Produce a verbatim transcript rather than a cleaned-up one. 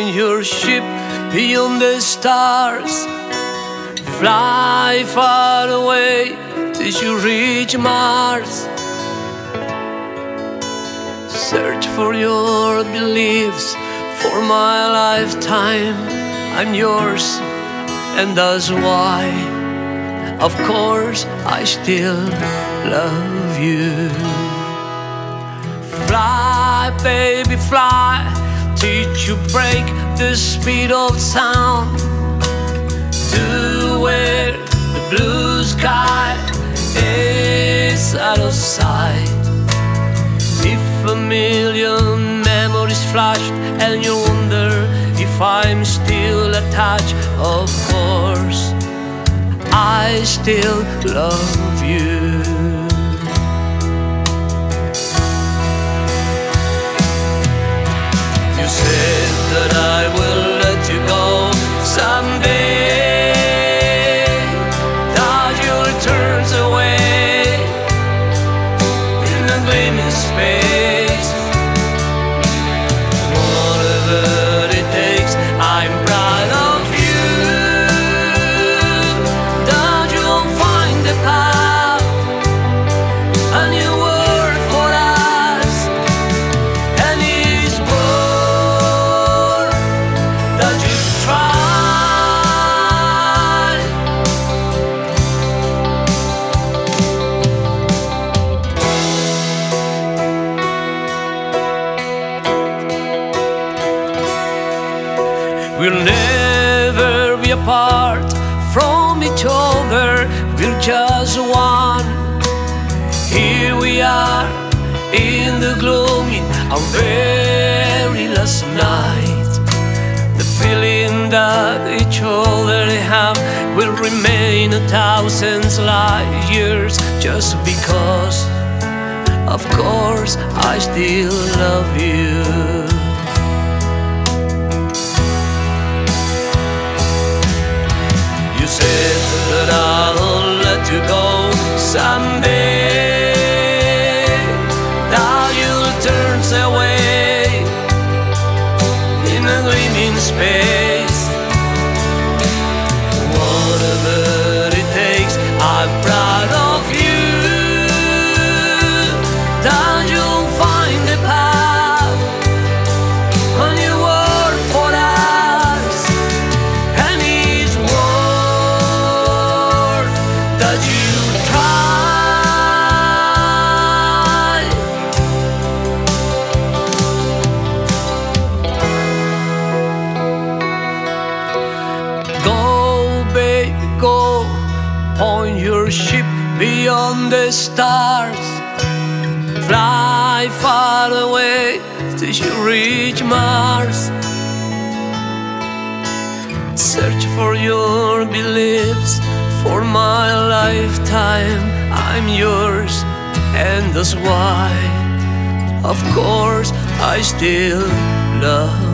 Point your ship beyond the stars. Fly far away till you reach Mars. Search for your beliefs for my lifetime. I'm yours, and that's why, of course, I still love you. Fly, baby, fly, till you break the speed of sound, to where the blue sky is out of sight. If a million memories flashed and you wonder if I'm still attached, of course, I still love you. You said that I will let you go someday, that you'll turn away in a gleaming space. Whatever it takes, I'm proud of you, that you'll find the path, a new word for us, and it's more that you try. We'll never be apart from each other, we're just one. Here we are in the gloom, in our very last night. The feeling that each other have will remain a thousand light years, just because, of course, I still love you. You said that I'll let you go someday, that you'll turn away in a gleaming space. Whatever it takes, I'm proud of you, that you'll find the path, a new word for us, and it's that you try. Go, baby, go. Point your ship beyond the stars. Fly far away till you reach Mars. Search for your beliefs for my lifetime. I'm yours, and that's why, of course, I still love